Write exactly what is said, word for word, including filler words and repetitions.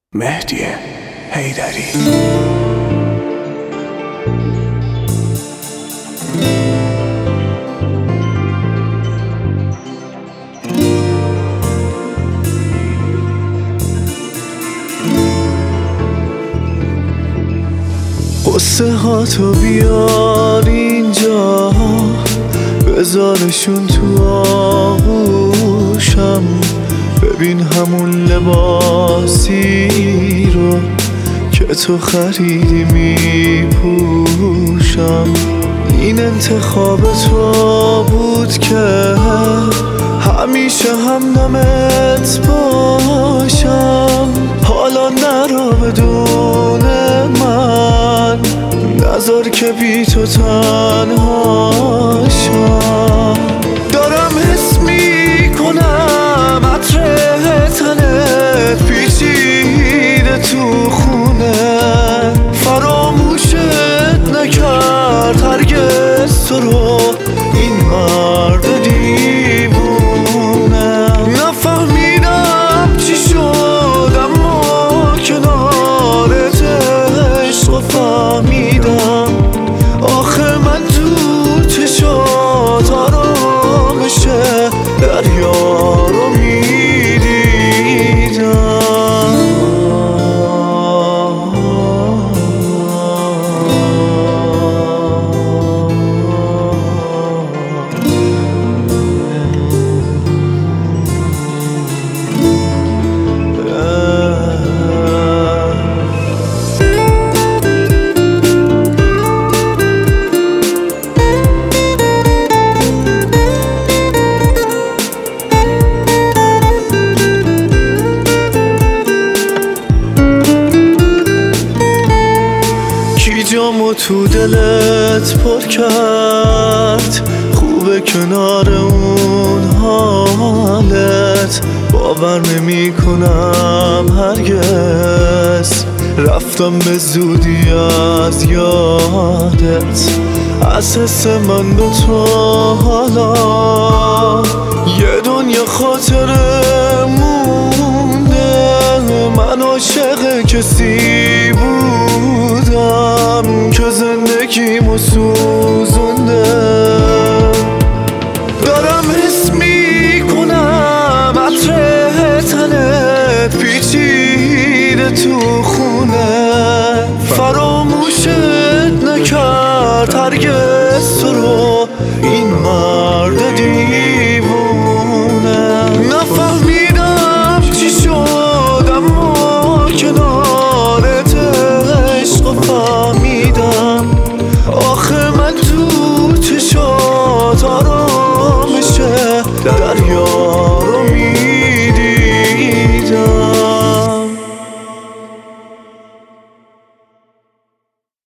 مهدی حیدری. قصه ها تو بیار اینجا، بذارشون تو آغوشم. ببین همون لباسی رو که تو خریدی میپوشم. این انتخاب تو بود که همیشه همدمت باشم. حالا نرو بدون من، نذار که بی تو تنها شم. دارم حس میکنم عطر تنت پیچیده تو خونه، فراموشت نکرد هرگز تو رو این مرد دیوونه. نفهمیدم چی شد اما کنارت عشق فهمیدم. آخه من تو چشات آرامش دریا رو میدیدم. جامو تو دلت پر کرد، خوبه کنار اون حالت. باور نمی کنم هرگز رفتم به زودی از یادت. از حس من به تو حالا یه دنیا خاطره مونده. من عاشق کسی بودم که زندگیمو سوزونده. دارم حس میکنم عطر تنت پیچیده تو خونه، فراموشت نکرد هرگز تو رو این مرد دیوونه. نفهمیدم چی شد اما کنارت عشق فهمیدم. آخه من تو چشات آرامش دریا